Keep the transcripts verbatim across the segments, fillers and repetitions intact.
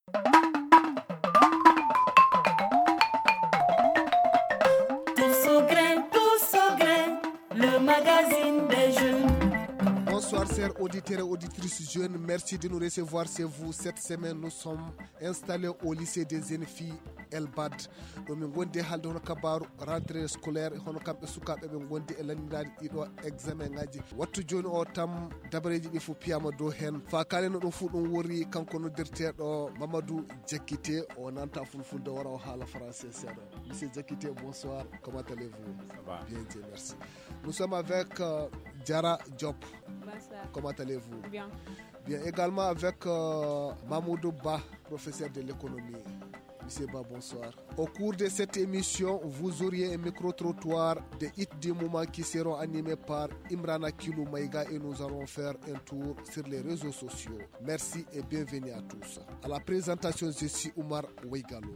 Le magazine des jeunes. Bonsoir chers auditeurs et auditrices jeunes, merci de nous recevoir chez vous. Cette semaine nous sommes installés au lycée des jeunes filles Elbad. Domin gonde halde hono kabaru rentrée scolaire hono kambe sukabe be gondi e landiraade dido examen ngaji. Wattu joni o tam dabareji di fu piyama do hen. Fa kale no dum fu dum wori kanko no dirtedo Mamadou Diakité o nanta fulfulde wara o hala français sedo. Monsieur Diakité, bonsoir, comment allez-vous? Ça va. Bien, Dieu merci. Nous sommes avec euh, Diarra Diop. Bonsoir. Comment allez-vous? Bien. Bien, également avec euh, Mamoudou Ba, professeur de l'économie. Monsieur Ba, bonsoir. Au cours de cette émission, vous auriez un micro-trottoir de hits du moment qui seront animés par Imrana Kilou Maïga et nous allons faire un tour sur les réseaux sociaux. Merci et bienvenue à tous. À la présentation, je suis Oumar Oueigalo.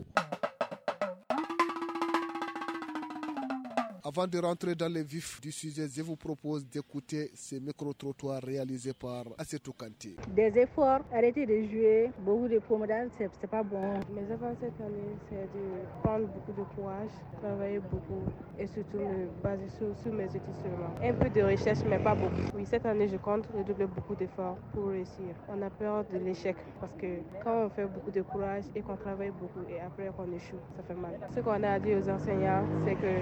Avant de rentrer dans le vif du sujet, je vous propose d'écouter ce micro-trottoir réalisé par Assetou Kanté. Des efforts, arrêter de jouer, beaucoup de promenades, c'est, c'est pas bon. Mes efforts cette année, c'est de prendre beaucoup de courage, travailler beaucoup et surtout me baser sur, sur mes études seulement. Un peu de recherche, mais pas beaucoup. Oui, cette année, je compte redoubler beaucoup d'efforts pour réussir. On a peur de l'échec parce que quand on fait beaucoup de courage et qu'on travaille beaucoup et après qu'on échoue, ça fait mal. Ce qu'on a à dire aux enseignants, c'est que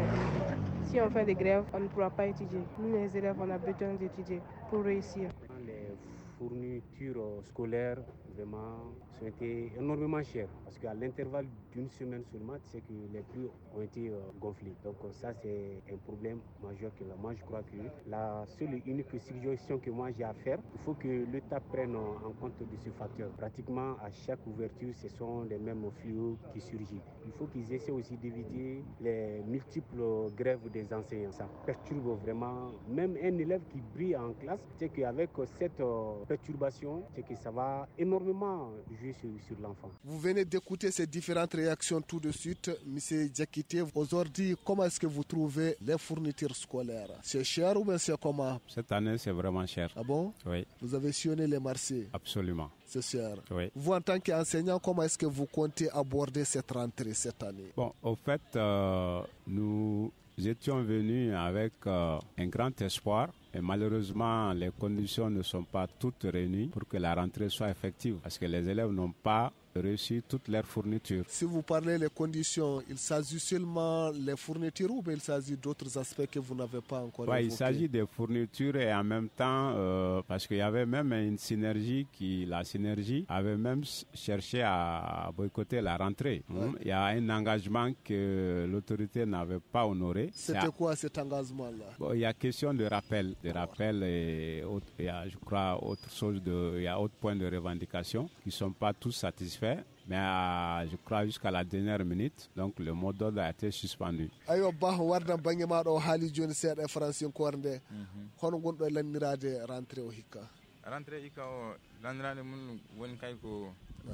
si on fait des grèves, on ne pourra pas étudier. Nous, les élèves, on a besoin d'étudier pour réussir. Les fournitures scolaires, vraiment, sont été énormément chères. Parce qu'à l'intervalle d'une semaine seulement, c'est que les prix ont été euh, gonflés. Donc ça, c'est un problème majeur que moi, je crois que la seule et unique suggestion que moi j'ai à faire, il faut que l'État prenne en compte de ce facteur. Pratiquement à chaque ouverture, ce sont les mêmes fléaux qui surgissent. Il faut qu'ils essaient aussi d'éviter les multiples grèves des enseignants. Ça perturbe vraiment, même un élève qui brille en classe, c'est qu'avec cette perturbation, c'est que ça va énormément jouer sur, sur l'enfant. Vous venez d'écouter ces différentes réactions tout de suite. Monsieur Diakité, aujourd'hui, comment est-ce que vous trouvez les fournitures scolaires? C'est cher ou bien c'est comment? Cette année, c'est vraiment cher. Ah bon? Oui. Vous avez sillonné les marchés? Absolument. C'est cher. Oui. Vous, en tant qu'enseignant, comment est-ce que vous comptez aborder cette rentrée cette année? Bon, au fait, euh, nous étions venus avec euh, un grand espoir. Et malheureusement, les conditions ne sont pas toutes réunies pour que la rentrée soit effective. Parce que les élèves n'ont pas reçu toutes leurs fournitures. Si vous parlez des conditions, il s'agit seulement des fournitures ou bien il s'agit d'autres aspects que vous n'avez pas encore ouais, évoqués? Il s'agit des fournitures et en même temps, euh, parce qu'il y avait même une synergie, qui, la synergie avait même cherché à boycotter la rentrée. Ouais. Hum, il y a un engagement que l'autorité n'avait pas honoré. C'était a... quoi cet engagement-là? Bon, il y a question de rappel. De rappel et autre, il y a, je crois, autre chose de, il y a autre point de revendication qui ne sont pas tous satisfaits. Mais euh, je crois jusqu'à la dernière minute, donc le mot d'ordre a été suspendu. Ayo bah warda bangi ma do hali joni seeda France ko nde hono gondo lanirade rentrée o hikka rentrée hikka o lanirade mun woni kay ko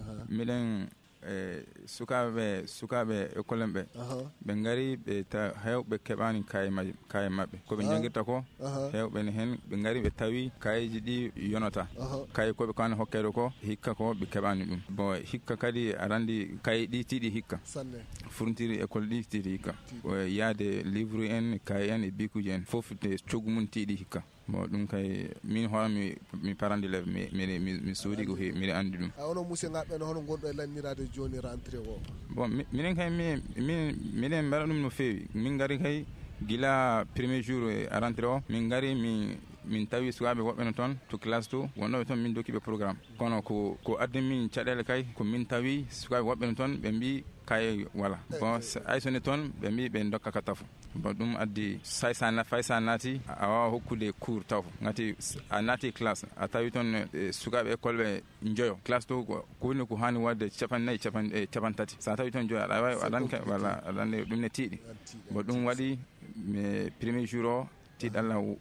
milen e sukabe sukabe école be be ngari be ta hewbe kebani kay ma kay mabbe ko be jangirta ko hewbe ne hen be ngari be tawi kayji di yonota kay ko be kan hokkedo ko hikka ko be kebani dum bo hikka kadi arandi kay di tidi hikka sanne fournitire école di tidi hikka o yaade livre en kay en e bikuji en fofte cogum tidi hikka bon dum kay min hono mi mi parande le mi mi mi soodi ko he mi andi dum a wono musse ngabbe no hono gondo e lannirade joni rentrée o bon minen kay mi min minen mbara dum no fewi min ngari kay gila premier jour à rentrée o min ngari mi min tawi suwabe wobbe no ton to classe to wonno ton min doki be programme kono ko ko addi min cadele kay ko min tawi suwabe wobbe no ton be mbi kay wala bon ay sone ton be mbi be dokka ka tafu bon dum addi say sana fay sanati awa hokkude cours taw ngati a nati classe a tawi ton sukabe école be njoyo classe to ko woni ko hani wadde capan nay capan e capan tati sa tawi ton joyo ada way adan ka wala adan dum ne tidi bon dum wadi mais premier jour D'accord.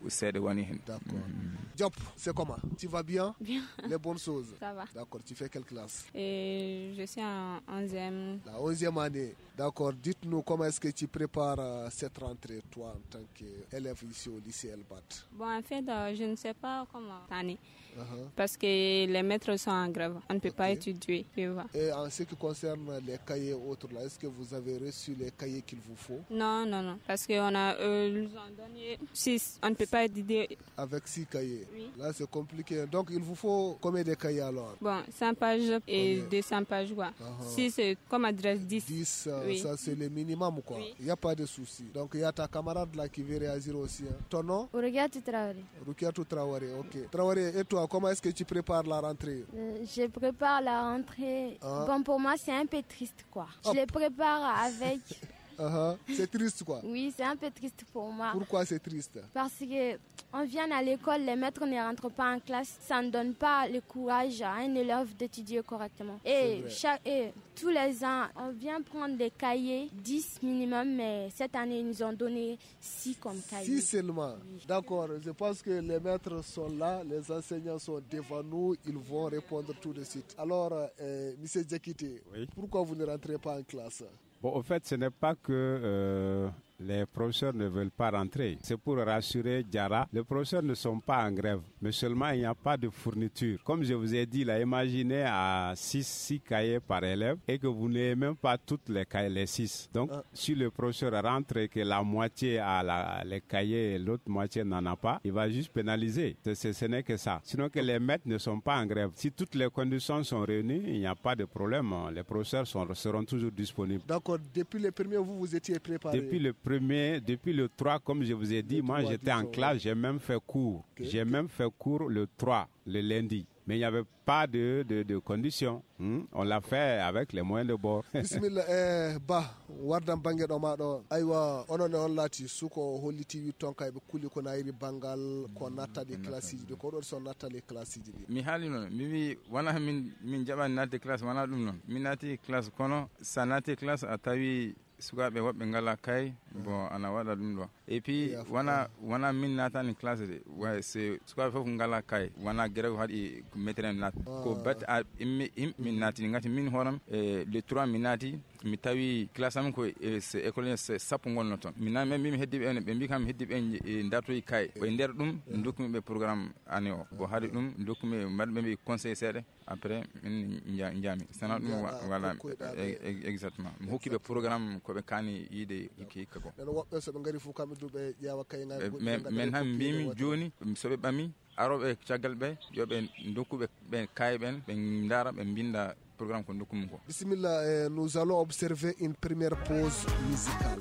Diop, c'est comment? Tu vas bien? Bien. Les bonnes choses? Ça va. D'accord, tu fais quelle classe? Et je suis en onzième. La onzième année. D'accord, dites-nous comment est-ce que tu prépares euh, cette rentrée, toi, en tant qu'élève ici au lycée Elbad? Bon, en fait, euh, je ne sais pas comment cette année. Uh-huh. Parce que les maîtres sont en grève. On ne peut okay. pas étudier. Tu vois. Et en ce qui concerne les cahiers autres, là, est-ce que vous avez reçu les cahiers qu'il vous faut? Non, non, non. Parce qu'on a, euh, nous ont donné six. On ne peut pas étudier. Avec six cahiers? Oui. Là, c'est compliqué. Donc, il vous faut combien de cahiers alors? Bon, cent pages et okay. deux cents pages. Quoi. Uh-huh. Si c'est comme adresse dix. dix, euh, oui. Ça, c'est le minimum, quoi. Il n'y oui. a pas de souci. Donc, il y a ta camarade là qui veut réagir aussi. Hein. Ton nom? Rukiatou Traoré. Rukiatou Traoré, ok. Traoré, et toi, comment est-ce que tu prépares la rentrée? euh, Je prépare la rentrée. Ah. Bon, pour moi, c'est un peu triste, quoi. Je Hop. les prépare avec... Uh-huh. C'est triste, quoi. Oui, c'est un peu triste pour moi. Pourquoi c'est triste? Parce que on vient à l'école, les maîtres ne rentrent pas en classe. Ça ne donne pas le courage à un élève d'étudier correctement. Et, chaque, et tous les ans, on vient prendre des cahiers, dix minimum, mais cette année, ils nous ont donné six comme cahiers. six seulement? Oui. D'accord. Je pense que les maîtres sont là, les enseignants sont devant nous, ils vont répondre tout de suite. Alors, euh, M. Diakité, oui. Pourquoi vous ne rentrez pas en classe? Bon, au fait, ce n'est pas que euh, les professeurs ne veulent pas rentrer. C'est pour rassurer Diarra. Les professeurs ne sont pas en grève, mais seulement il n'y a pas de fourniture. Comme je vous ai dit, là, imaginez à six cahiers par élève et que vous n'ayez même pas toutes les cahiers, les six. Donc, ah. si le professeur rentre et que la moitié a la, les cahiers et l'autre moitié n'en a pas, il va juste pénaliser. Ce, ce, ce n'est que ça. Sinon que les maîtres ne sont pas en grève. Si toutes les conditions sont réunies, il n'y a pas de problème. Les professeurs sont, seront toujours disponibles. D'accord. Depuis le premier, vous, vous étiez préparé? Depuis le premier, depuis le trois, comme je vous ai dit, le moi trois, j'étais en classe, ouais. J'ai même fait cours. Okay. J'ai même fait cours le trois, le lundi. Mais il n'y avait pas de, de, de conditions. Hmm? On l'a fait avec les moyens de bord. Bismillah, eh, bah, wardam bange do ma do. Aywa, onon on lati suko holliti wi tonka be kuli ko nairi bangal ko nata de classe de ko do so nata les classes di. Mi hali non, mi wi wana min min jaba nata classe wana dum non. Mi nati classe kono, sa nati classe atawi sukaɓe woɓɓe ngala kay bon ana waɗa ɗum ɗo et puis wona wona min natani classe de way c'est sukaɓe fof ngala kay wona guere ko haɗi météren nat ko bat a immi min naati ngati min horam e le trois mi naati mi tawi classe am ko c'est école c'est sappo gonno toon mi nami mi heddiɓe en ɓe mbi kam heddiɓe en dartoyi kay ɓe nder ɗum dokkumi ɓe programme année o bo haɗi ɗum dokkumi mbaɗɓe mbi conseil seeɗa après min jaami sana ɗum voilà exactement mi hokkiɓe programme koɓe kani yiide hikka hikka ko nen woɓɓe soɓe ngari fof kamɓe duɓe ƴeewa kayga men han mbimi joni soɓe ɓami aroɓe caggal ɓe yoɓe dokkuɓe ɓe kaye ɓen ɓe daara ɓe binda programme ko dokkumum ko. Bismillah, eh, nous allons observer une première pause musicale.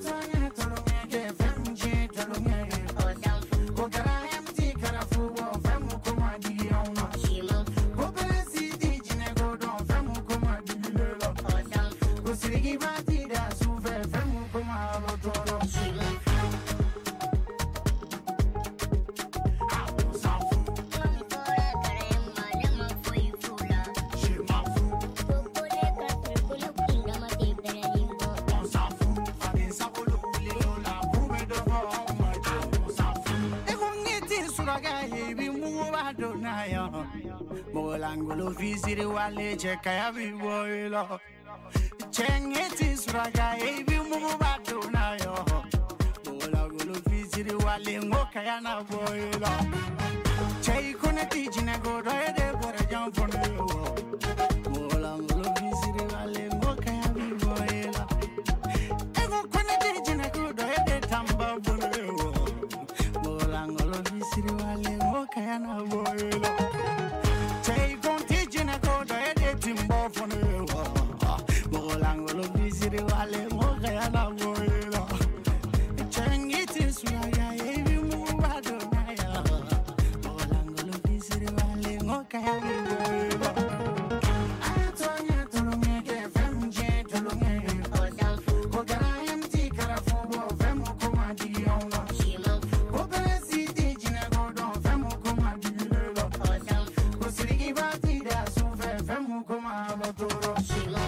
Angolo visiri wale cheka ya biboilo chengeti suraga ebi mumu baduna yo bola golo visiri wale ngoka ya na boilo chei kone tijine godo ede bora jam fono yo bola golo visiri wale ngoka ya biboilo ego kone tijine godo ede tamba fono yo bola golo visiri wale ngoka ya na boilo timbo fone wa bolango lo visiri wale moga ya na boilo chengiti suya ebi mu bado na ya bolango lo visiri wale moga ya boilo atonya tolonge ke femje tolonge ko gara mti kara fobo femo koma di ona ko presi di jina go don femo koma di lo ko sirigi bati da su femo koma lo toro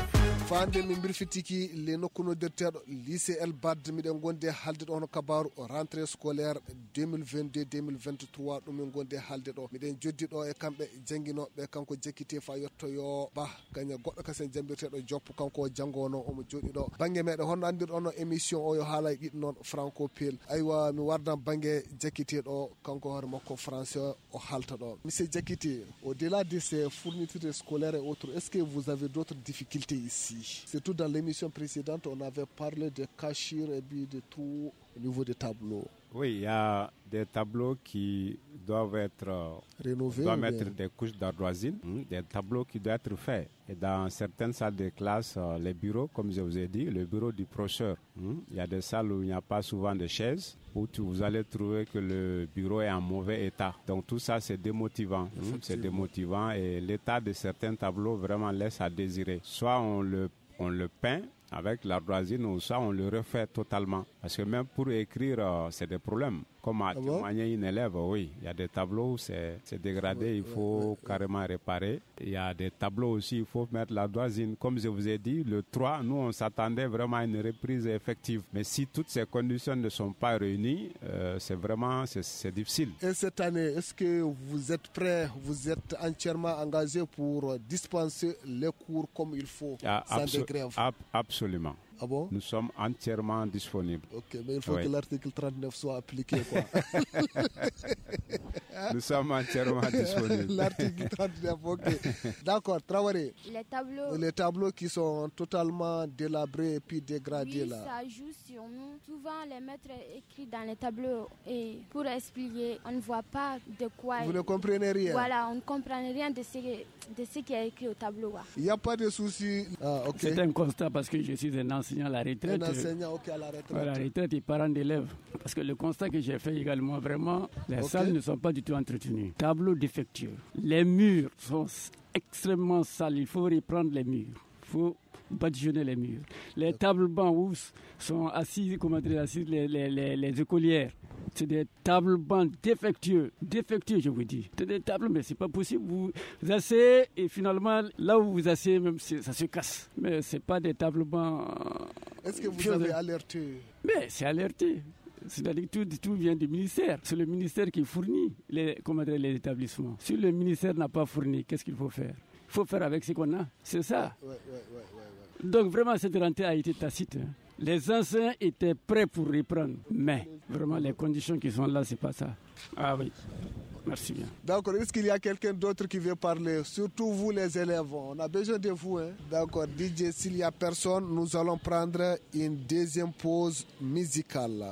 fande min birfitiki le nokkuno derteɗo lycée El Bad miɗen gonde halde ɗo hono kabaru rentrée scolaire deux mille vingt-deux deux mille vingt-trois ɗum min gonde halde ɗo miɗen joddi ɗo e kamɓe jangguinoɓe kanko jekkite fa yettoyo ba gagne goɗɗo kasen jambirteɗo joppu kanko janggono omo joɗi ɗo banggue meɗe honno andirɗon émission o yo haala e ɗiɗi noon franco pel aywa mi wardan banggue jekkiteɗo kanko hoore makko français o halta ɗo monsieur Jekkite, au delà de ces fournitures scolaires et autres, est-ce que vous avez d'autres difficultés ici? Surtout dans l'émission précédente, on avait parlé de cachir et puis de tout au niveau des tableaux. Oui, il y a des tableaux qui doivent être rénovés, doivent mettre des couches d'ardoisine, hein, des tableaux qui doivent être faits. Et dans certaines salles de classe, euh, les bureaux, comme je vous ai dit, le bureau du professeur, hein, il y a des salles où il n'y a pas souvent de chaises, où tu, vous allez trouver que le bureau est en mauvais état. Donc tout ça, c'est démotivant. Hein, c'est démotivant et l'état de certains tableaux vraiment laisse à désirer. Soit on le, on le peint avec l'ardoisine ou ça, on le refait totalement. Parce que même pour écrire, euh, c'est des problèmes. Comme à ah témoigner bon? Une élève, oui. Il y a des tableaux où c'est, c'est dégradé, ouais, il faut ouais, ouais, carrément ouais. réparer. Il y a des tableaux aussi, il faut mettre l'ardoisine. Comme je vous ai dit, le trois, nous, on s'attendait vraiment à une reprise effective. Mais si toutes ces conditions ne sont pas réunies, euh, c'est vraiment, c'est, c'est difficile. Et cette année, est-ce que vous êtes prêts, vous êtes entièrement engagés pour dispenser les cours comme il faut, ah, sans abso- des grèves? ab- Absolument. Ah bon? Nous sommes entièrement disponibles. Ok, mais il faut oui. que l'article trente-neuf soit appliqué, quoi. Nous sommes entièrement disponibles. L'article trente-neuf, ok. D'accord, Traoré. Les tableaux. Les tableaux qui sont totalement délabrés et puis dégradés, oui, là. Ça joue sur nous. Souvent, les maîtres écrivent dans les tableaux et pour expliquer, on ne voit pas de quoi. Vous ne comprenez rien. Voilà, on ne comprend rien de ce, de ce qui est écrit au tableau. Il n'y a pas de souci. Ah, okay. C'est un constat parce que je suis un enseignant à la retraite. Un enseignant, ok, à la retraite. À la retraite et parent d'élèves. Parce que le constat que j'ai fait également, vraiment, les okay. salles ne sont pas du tout entretenues. Tableaux défectueux. Les murs sont extrêmement sales. Il faut reprendre les murs. Il faut badigeonner les murs. Les tables bancs où sont assis, comment dire, assis les, les, les, les écolières. C'est des tables bancs défectueux. Défectueux, je vous dis. C'est des tables, mais c'est pas possible. Vous, vous asseyez et finalement, là où vous asseyez, même ça se casse. Mais c'est pas des tables bancs. Est-ce que vous Puis, avez alerté? Mais c'est alerté. C'est-à-dire que tout, tout vient du ministère. C'est le ministère qui fournit les, comment dire, les établissements. Si le ministère n'a pas fourni, qu'est-ce qu'il faut faire? Il faut faire avec ce qu'on a. C'est ça. Ouais, ouais, ouais, ouais, ouais. Donc vraiment, cette rentrée a été tacite. Hein. Les enseignants étaient prêts pour reprendre. Mais vraiment, les conditions qui sont là, c'est pas ça. Ah oui. Merci bien. D'accord. Est-ce qu'il y a quelqu'un d'autre qui veut parler? Surtout vous, les élèves. On a besoin de vous. Hein? D'accord. D J, s'il n'y a personne, nous allons prendre une deuxième pause musicale.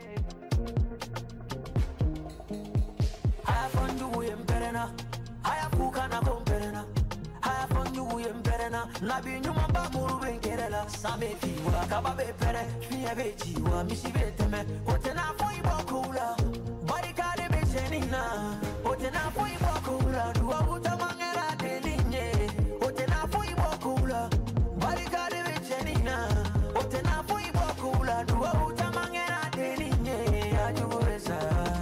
Nabi nyuma ba muru ben kerela same fiwa kababe pere fiye be jiwa misi be teme otena foi bokula barikade be senina otena foi bokula duwa buta mangera delinye otena foi bokula barikade be senina otena foi bokula duwa buta mangera delinye ajuburesa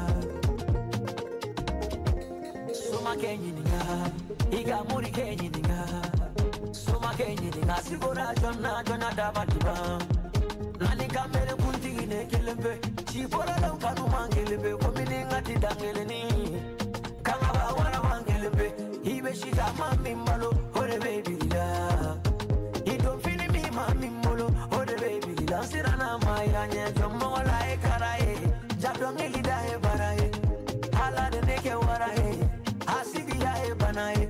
suma kenyininga iga muri kenyininga Kenyi dinga sigora jonna jonna daba diba nani kamere kuntigi ne kelembe chibora lo kanu mangelebe komini ngati dangeleni kanga ba wala mangelebe ibe shita mami malo ore baby la ido fini mi mami molo ore baby la sirana maya nye jomo wala e karae jabdo ngeli da e barae hala de neke warae asigi ya e banae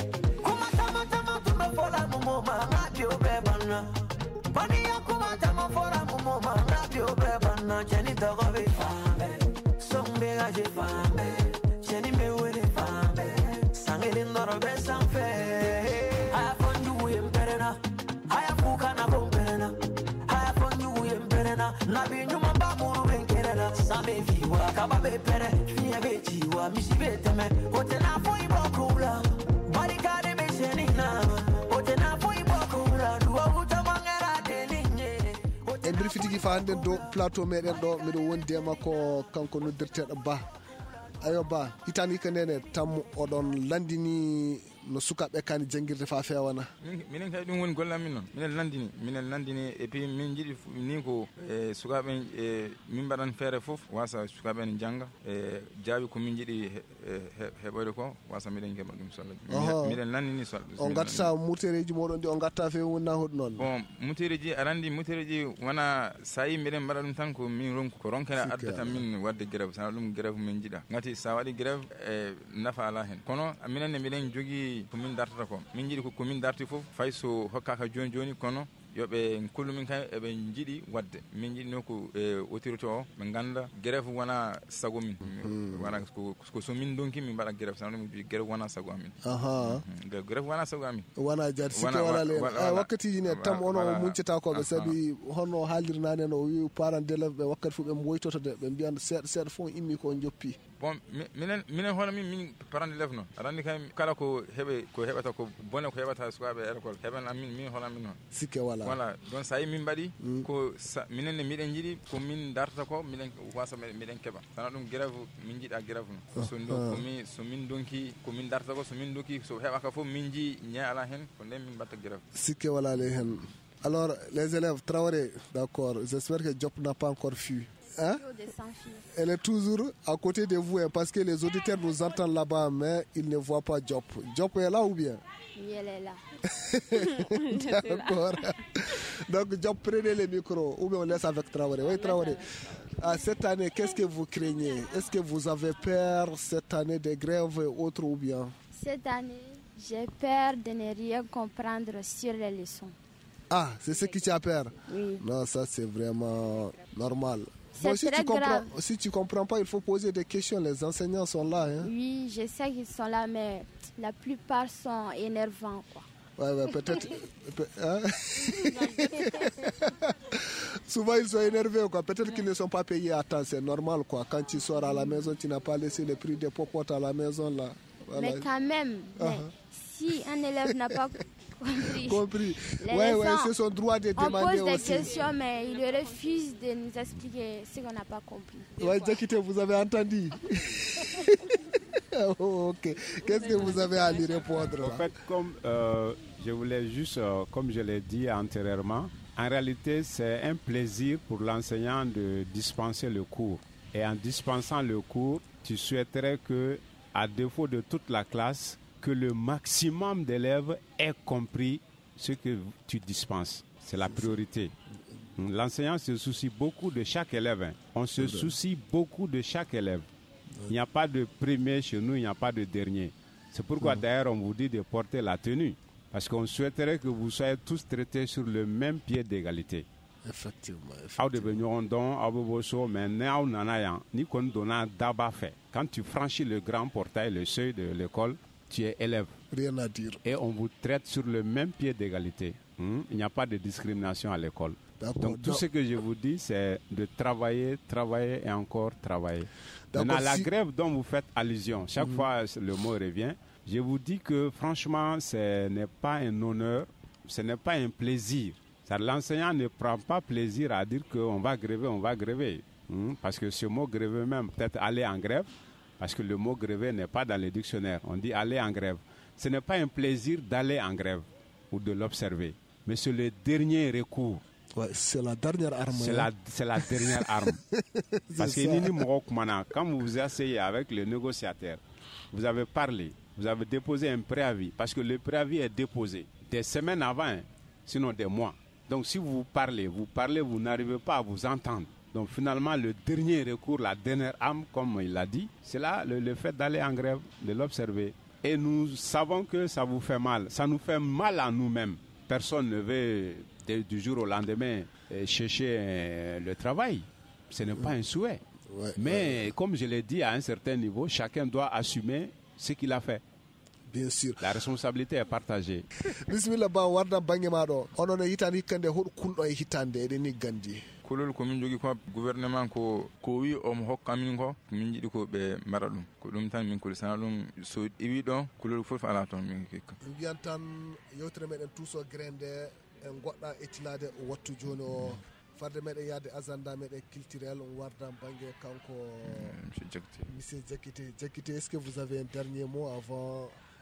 Fora mumo mangapi obebana Pani yakuma tama fora mumo mangapi obebana Cheni togo be fambe Sombe gaje fambe Cheni me wele fambe Sangeli ndoro be sanfe Haya fonju uye mperena Haya fuka na bomperena Haya fonju uye mperena Nabi nyuma bamuru benkerena Same viwa kababe pere Fiye be jiwa misi be teme Otena foi bokula Barikade be senina en mbiri fitigi fa hande do plateau meɗen ɗo miɗo wondi e makko kanko noddirteɗo Ba. Ayo Ba, hitani ko nene tam oɗon landini no sukaɓe kani jangirde fa fewana minen kay ɗum woni gollal min noon minen landini minen landini et puis min jiiɗi ni ko e sukaɓe e min mbaɗan feere fof wasa sukaɓe en jangga e jaabi ko min jiiɗi heɓoyde ko wasa miɗen keɓa ɗum solla miɗen landini solla on gattata mutereji moɗon ɗi on gatta fe wonna hoɗum noon bon mutereji aɗa andi mutereji wona sa yi miɗen mbaɗa ɗum tan ko min ronku ko ronkene addata min wadde grève sana ɗum grève min jiiɗa gati sa waɗi grève e nafa ala hen kono minenne miɗen jogui ko min dartata ko min jiiɗi ko min darti foof fay so hokkaka joni joni kono yoɓe kullu min kay eɓe jiiɗi wadde min jiiɗi no ko e autorité o ɓe ganda grève wona sago min wona ko so min donki min mbaɗa grève sana ɗum grève wona sago amin grève wona sago amin wona jaati sikke wala len wakkatiji ne tam ono muncata koɓe saabi hono haalirnani no o wi parent d'élève ɓe wakkati fof ɓe woytoto de ɓe mbiyan seeɗa seeɗa fof immi ko joppi bon minen minen hono min min parent d'élève noon aɗa andi kay kala ko heɓe ko heɓata ko bone ko heɓata sukaɓe e école heɓan amin min hono amin noon sikke wala voilà donc sa yi min mbaɗi ko minenne miɗen jiiɗi ko min dartata ko minen wasa miɗen keeɓa sana ɗum grève min jiiɗa grève no so komi so min donki ko min dartata ko so min donki so heɓaka fof min jii ña ala hen ko nden min mbatta grève sikke wala le hen alors les élèves Traoré d'accord j'espère que Diop n'a pas encore fui. Hein? Elle est toujours à côté de vous hein, parce que les auditeurs nous entendent là-bas mais ils ne voient pas Diop. Diop est là ou bien? Oui, elle est là. D'accord. Donc Diop, prenez le micro ou bien on laisse avec Traoré. Oui, Traoré. Ah, cette année, qu'est-ce que vous craignez? Est-ce que vous avez peur cette année de grève et autres ou bien? Cette année, j'ai peur de ne rien comprendre sur les leçons. Ah, c'est ce qui t'a peur? Oui. Non, ça c'est vraiment normal. C'est bon, si très tu comprends, grave. Si tu comprends pas, il faut poser des questions. Les enseignants sont là. Hein? Oui, je sais qu'ils sont là, mais la plupart sont énervants, quoi. Ouais, ouais, peut-être. peut, hein? Souvent, ils sont énervés, quoi. Peut-être qu'ils ne sont pas payés à temps. C'est normal, quoi. Quand tu sors à la maison, tu n'as pas laissé le prix des popotes à la maison, là. Voilà. Mais quand même, uh-huh. mais si un élève n'a pas compris, compris. Ouais, ouais, c'est son droit de demander aussi. On pose des questions, mais il refuse de nous expliquer ce qu'on n'a pas compris. Ouais, Jakite, vous avez entendu? Oh, ok. Qu'est-ce que vous avez à lui répondre? En fait, comme euh, je voulais juste, euh, comme je l'ai dit antérieurement, en réalité, c'est un plaisir pour l'enseignant de dispenser le cours. Et en dispensant le cours, tu souhaiterais que, à défaut de toute la classe, que le maximum d'élèves aient compris ce que tu dispenses. C'est la priorité. L'enseignant se soucie beaucoup de chaque élève. Hein. On se soucie beaucoup de chaque élève. Il n'y a pas de premier chez nous, il n'y a pas de dernier. C'est pourquoi d'ailleurs on vous dit de porter la tenue. Parce qu'on souhaiterait que vous soyez tous traités sur le même pied d'égalité. Effectivement. Quand tu franchis le grand portail, le seuil de l'école, tu es élève. Rien à dire. Et on vous traite sur le même pied d'égalité. Hmm? Il n'y a pas de discrimination à l'école. Donc tout ce que je vous dis, c'est de travailler, travailler et encore travailler. Maintenant, la si... grève dont vous faites allusion, chaque mmh. fois le mot revient, je vous dis que franchement, ce n'est pas un honneur, ce n'est pas un plaisir. L'enseignant ne prend pas plaisir à dire qu'on va gréver, on va gréver. Hmm? Parce que ce mot gréver même, peut-être aller en grève, parce que le mot gréver n'est pas dans le dictionnaire. On dit aller en grève. Ce n'est pas un plaisir d'aller en grève ou de l'observer, mais c'est le dernier recours. Ouais, c'est la dernière arme. C'est la, c'est la dernière arme. Parce que quand vous vous asseyez avec le négociateur, vous avez parlé, vous avez déposé un préavis, parce que le préavis est déposé des semaines avant, hein, sinon des mois. Donc si vous parlez, vous parlez, vous n'arrivez pas à vous entendre. Donc finalement, le dernier recours, la dernière arme, comme il l'a dit, c'est là le, le fait d'aller en grève, de l'observer. Et nous savons que ça vous fait mal. Ça nous fait mal à nous-mêmes. Personne ne veut de, du jour au lendemain euh, chercher euh, le travail. Ce n'est pas un souhait. Ouais, Mais ouais. comme je l'ai dit, à un certain niveau, chacun doit assumer ce qu'il a fait. Bien sûr. La responsabilité est partagée. Bismillah ba warda bangi maɗo onon e hitande hikkande hoɗo kulɗo e hitande eɗen ni gandi kulol ko min jogui ko gouvernement ko ko wi omo hokka min ko min jiiɗi ko ɓe mbaɗa ɗum ko ɗum tan min kuli sana ɗum so iwi ɗon kulol fof ala toon min kikka mbiyan tan yewtere meɗen tuuso grende en goɗɗa ettilade wattu joni o farde meɗen yaade agenda meɗen culturel on warda bangue kanko monsieur Jakite monsieur Jakite Jakite est-ce que vous avez un dernier mot avant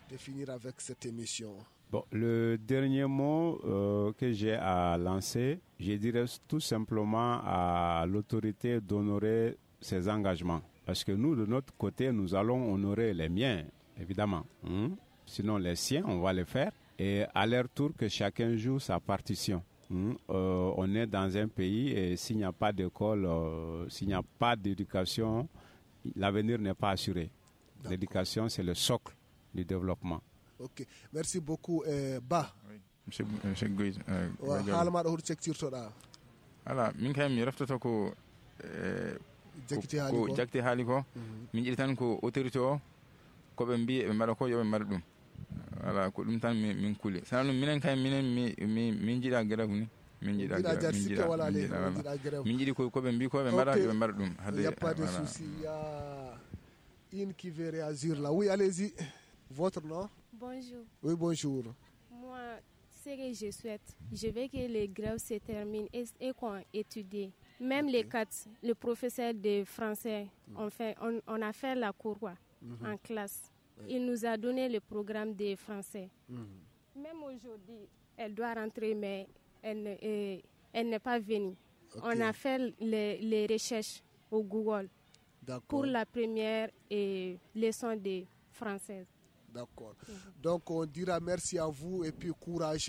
de finir avec cette émission. Bon, le dernier mot euh, que j'ai à lancer, je dirais tout simplement à l'autorité d'honorer ses engagements. Parce que nous, de notre côté, nous allons honorer les miens, évidemment. Hein? Sinon, les siens, on va les faire. Et à leur tour, que chacun joue sa partition. Hein? Euh, on est dans un pays et s'il n'y a pas d'école, euh, s'il n'y a pas d'éducation, l'avenir n'est pas assuré. D'accord. L'éducation, c'est le socle du développement. Ok, merci beaucoup. Eh, ba. Oui, monsieur monsieur Goïs. Wa halma do hurcektirto da. Ala, min kay mi raftoto ko eh jakiti hali ko ko jakti hali ko min jidi tan ko autorité o ko be mbi e mara ko yo be mara dum. Ala ko dum tan min kuli. Sanu minen kay minen mi mi min jida gara ni. Min jida gara min jida wala le min jidi ko ko be mbi ko be mara yo be mara dum. Il y a pas de souci, il y a une qui veut réagir là. Oui, allez-y. Votre nom? Bonjour. Oui, bonjour. Moi, ce que je souhaite, je veux que les grèves se terminent et, et qu'on étudie. Même okay. les quatre, le professeur de français, mm. on, fait, on, on a fait la cour mm-hmm. en classe. Oui. Il nous a donné le programme de français. Mm-hmm. Même aujourd'hui, elle doit rentrer, mais elle, ne, euh, elle n'est pas venue. Okay. On a fait les, les recherches au Google pour la première euh, leçon de français. D'accord. Mm-hmm. Donc on dira merci à vous et puis courage.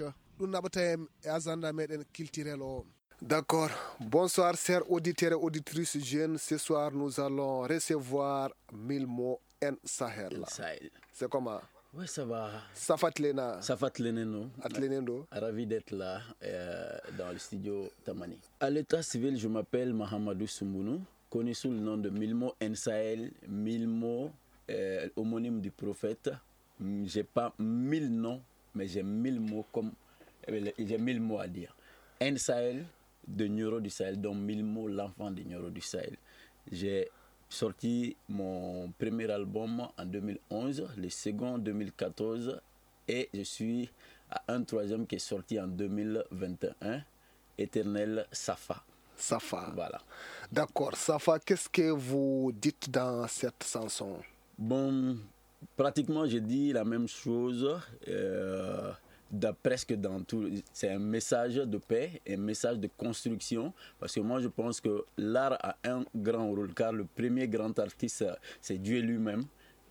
D'accord. Bonsoir chers auditeurs et auditrices jeunes. Ce soir nous allons recevoir Milmo N Sahel. Sahel. C'est comment? Oui, ça va. Safat Lena. Safat Leneno. Atlenendo. Ravi d'être là euh, dans le studio Tamani. À l'état civil, je m'appelle Mahamadou Soumbounou, connu sous le nom de Milmo N Sahel, Milmo, euh, homonyme du prophète. J'ai pas mille noms, mais j'ai mille mots comme j'ai mille mots à dire. N Sahel de Nioro du Sahel, donc mille mots, l'enfant de Nioro du Sahel. J'ai sorti mon premier album en deux mille onze, le second en deux mille quatorze, et je suis à un troisième qui est sorti en deux mille vingt et un, Éternel Safa. Safa. Voilà. D'accord. Safa, qu'est-ce que vous dites dans cette chanson? Bon. Pratiquement, je dis la même chose, euh, de, presque dans tout. C'est un message de paix, un message de construction. Parce que moi, je pense que l'art a un grand rôle, car le premier grand artiste, c'est Dieu lui-même,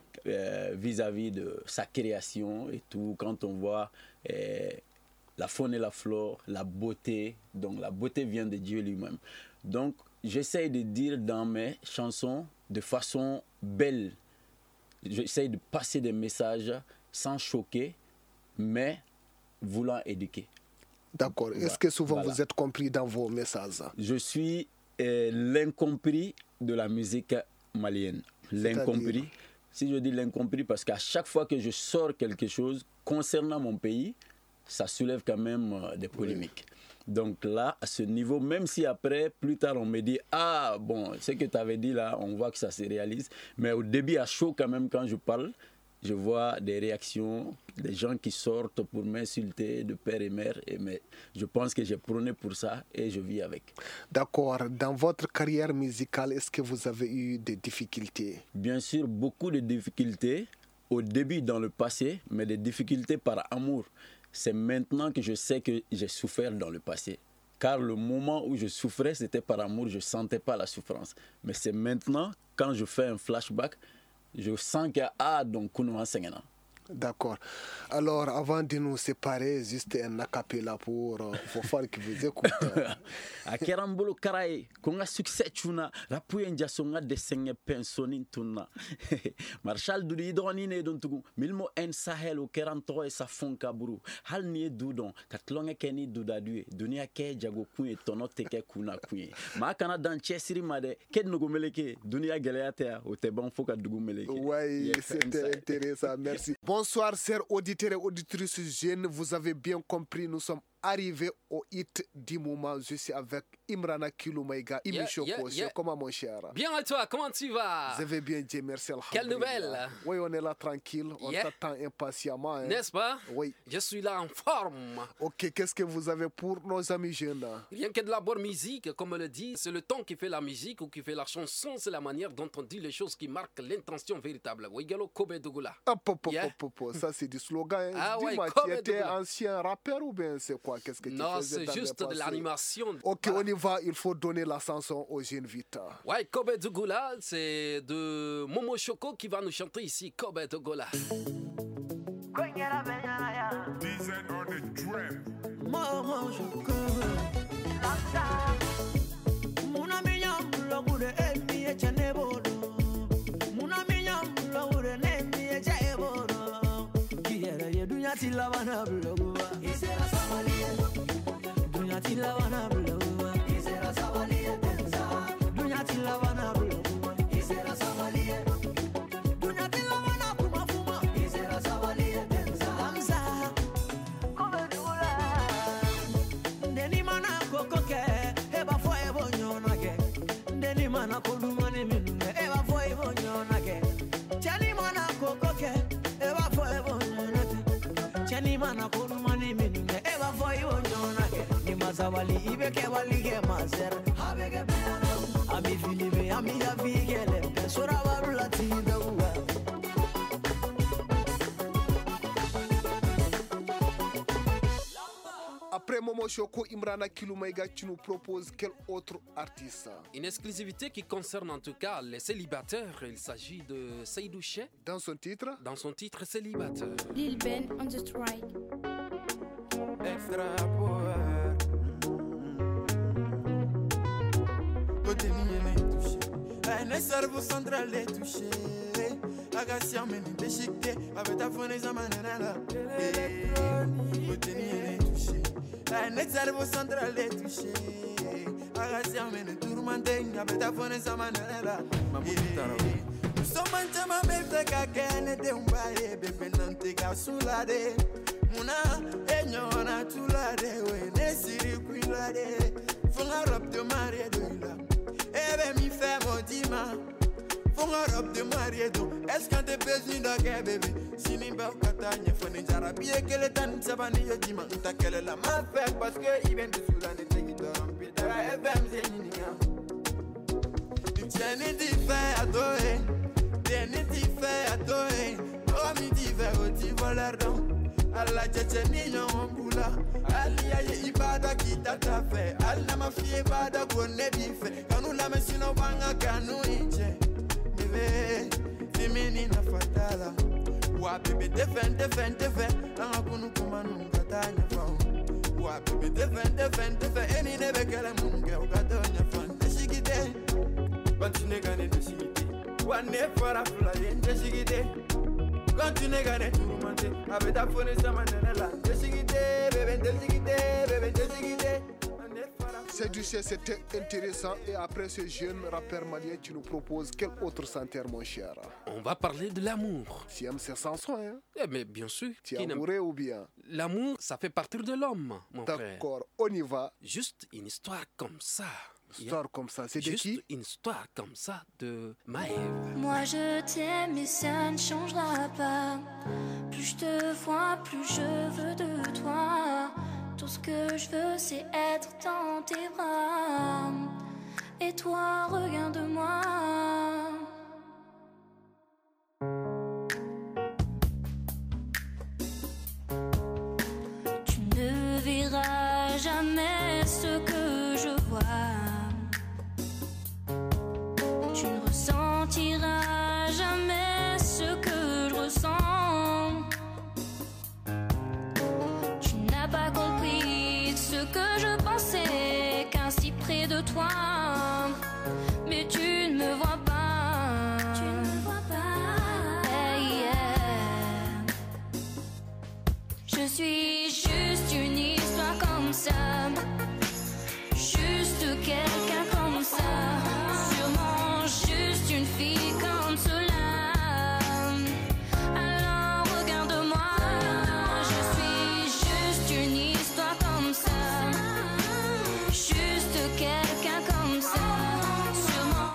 euh, vis-à-vis de sa création et tout. Quand on voit euh, la faune et la flore, la beauté, donc la beauté vient de Dieu lui-même. Donc, j'essaie de dire dans mes chansons de façon belle. J'essaie de passer des messages sans choquer, mais voulant éduquer. D'accord. Voilà. Est-ce que souvent voilà. vous êtes compris dans vos messages? Je suis euh, l'incompris de la musique malienne. L'incompris. Si je dis l'incompris, parce qu'à chaque fois que je sors quelque chose concernant mon pays, ça soulève quand même euh, des polémiques. Oui. Donc là, à ce niveau, même si après, plus tard, on me dit « Ah, bon, ce que tu avais dit là, on voit que ça se réalise. » Mais au début, à chaud quand même, quand je parle, je vois des réactions, des gens qui sortent pour m'insulter de père et mère. Et mais je pense que j'ai prôné pour ça et je vis avec. D'accord. Dans votre carrière musicale, est-ce que vous avez eu des difficultés? Bien sûr, beaucoup de difficultés. Au début, dans le passé, mais des difficultés par amour. C'est maintenant que je sais que j'ai souffert dans le passé. Car le moment où je souffrais, c'était par amour, je ne sentais pas la souffrance. Mais c'est maintenant, quand je fais un flashback, je sens que, ah, donc, nous enseignons. D'accord. Alors, avant de nous séparer, juste un acapella pour euh, vos fans qui vous écoutent. A kerambolo karae, konga succès tuna, rapuye njasonga desenge pensonin tuna. Marshal duri doni ne don tugu, milmo en sahel o keranto e sa fonka buru. Hal ni dudon, katlonge keni dudadue, dunia ke jago kuye tono teke kuna kuye. Ma kana dan chesiri made, ken no gomeleke, dunia geleatea, o te bon foka dugu meleke. Oui, c'était intéressant, merci. Bonsoir, chers auditeurs et auditrices jeunes. Vous avez bien compris, nous sommes arrivé au hit du moment. Je suis avec Imrana Kiloumaïga, Imi Yeah, Choko. yeah, yeah. Comment mon cher? Bien et toi, comment tu vas? Je vais bien, Dieu merci. Quelle nouvelle? Oui, on est là tranquille, on Yeah. t'attend impatiemment. Hein. N'est-ce pas? Oui. Je suis là en forme. Ok, qu'est-ce que vous avez pour nos amis jeunes? Rien que de la bonne musique, comme on le dit, c'est le temps qui fait la musique ou qui fait la chanson, c'est la manière dont on dit les choses qui marquent l'intention véritable. Wigalo Kobe Dougoula. Hop, hop, Yeah. hop, hop, hop. Ça, c'est du slogan. Hein. Ah ouais, Dis-moi, Kobe tu étais Dougoula. ancien rappeur ou bien c'est quoi? Qu'est-ce que tu Non, faisais c'est dans le juste de passé? l'animation. Ok, on y va. Il faut donner la chanson aux jeunes vite. Ouais, Kobe Dougoula, c'est de Momo Choco qui va nous chanter ici, Kobe Dougoula. Momo Choco. Muna minyam logure emi echa neboro. Muna minyam logure nemi echa eboro. Kiera ye dunya tilabana bloguwa. Isera sabaliye. Dunya tilabana bloguwa. Isera sabaliye tenza. Dunya tilabana bloguwa. Isera sabaliye. Dunya tilabana kuma fuma. Isera sabaliye tenza. Amza. Kobe Dougoula. Ndeni mana kokoke. Eba fo ebo nyonake. Ndeni mana kodumane minunge. Eba fo ebo nyonake. Chani mana kokoke. Eba fo ebo nyonake. Chani mana kodumane minunge. Eba fo ebo nyonake. Ni mazawali ibeke wali ke mazer. Habeke beano. Ami filibe ami ya vigele. Sora warula tidawa. Après Momo Choko, Imrana Kiloumaïga, tu nous proposes quel autre artiste? Une exclusivité qui concerne en tout cas les célibataires. Il s'agit de Seydou Che. Dans son titre? Dans son titre célibataire. Lil Ben on the strike. Extra power. Côté mien est touché. Un cerveau central est touché. Agassia mène déchiqueté. Avec ta phone et sa manera. Côté mien est touché. Un cerveau central est touché. Agassia mène tourmenté. Avec ta phone et sa manera. Nous sommes en chama bébé kakene de umbaye bébé nante kasulade. Muna enyona tulade we nesiri kwilade. Fonga robe de mariée de la. Ebe mi fait modima. Fonga robe de mariée do. Est-ce qu'on te pèse ni d'ake bébé? Sini ba katanya fone jarabi ekele tan sabani yo dima. Nta kele la ma fait parce que il vient de Soudan te gidoram pitara F M zeninia. Tieni di fait adorer. Tieni di fait adorer. Oh mi di fait au ti voler donc. Alla Tchétchénie yon boula. Alia ye ibada kita tafe. Alla ma fie ibada kone bife. Kanu la mesino banga kanu inche. Bebe, femini na fatala. Wa bebe defen defen defen. Langa kunu kumanu katanya fao. Wa bebe defen defen defen. Eni nebe kele munge ukatonya fan. Deshigide. Continue gane deshigide. Wane fara fula yen deshigide. Continue gane turumante. Avec ta phone et sa manela. Deshigide, bebe deshigide, bebe deshigide. C'est du C, c'était intéressant. Et après ce jeune rappeur malien, tu nous proposes quel autre chanteur, mon cher? On va parler de l'amour. Tu aimes ces chansons, hein? Eh mais bien sûr. Tu es amoureux ou bien? L'amour, ça fait partie de l'homme, mon frère. D'accord, on y va. Juste une histoire comme ça. Histoire comme ça, c'est de Juste qui? une histoire comme ça de Maëv. Moi je t'aime et ça ne changera pas. Plus je te vois, plus je veux de toi. Tout ce que je veux c'est être dans tes bras. Et toi regarde-moi. Tu ne verras jamais ce que je vois. Tu ne ressentiras jamais ce que je ressens. Tu n'as pas compris ce que je pensais qu'ainsi près de toi. Mais tu ne me vois pas. Tu ne me vois pas. Hey, yeah. Je suis juste une histoire comme ça. Juste quelqu'un comme ça. Sûrement juste une fille comme cela. Alors regarde-moi. Je suis juste une histoire comme ça.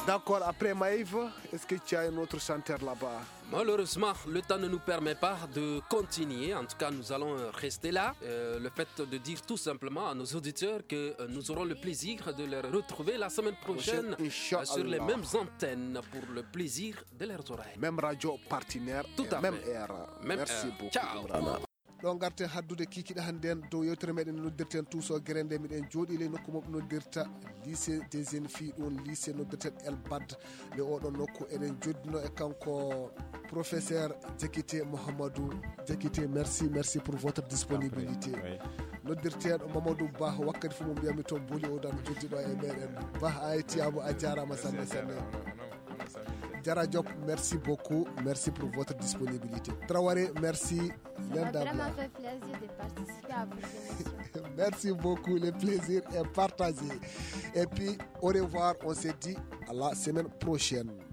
D'accord, après Maïve, est-ce que tu as un autre chanteur là-bas? Malheureusement, le temps ne nous permet pas de continuer. En tout cas, nous allons rester là. Euh, le fait de dire tout simplement à nos auditeurs que euh, nous aurons le plaisir de les retrouver la semaine prochaine euh, sur les mêmes antennes pour le plaisir de leurs oreilles. Même radio partenaire, tout à même fait. air. Même Merci air. beaucoup. Ciao. Voilà. ɗon garten haddude kikiɗe hannden dow yewtere meɗen noddirten tuuso guere nde miɗen jooɗi ley nokku moɓe noddirta lycée des jeunes filles ɗon lycée noddirten El Bad nde oɗon nokku eɗen joddino e kanko professeur Diakité Mouhamadou Diakité. Merci merci pour votre disponibilité. noddirteɗo Mamadou Ba wakkati fof mo mbiyami toon booli o dan joddiɗo e meɗen Ba a yettiyama a jarama sanne sanne. Jara Diop, merci beaucoup. Merci pour votre disponibilité. Traoré, merci. Ça m'a vraiment fait plaisir de participer à votre émission. Merci beaucoup. Le plaisir est partagé. Et puis, au revoir. On se dit à la semaine prochaine.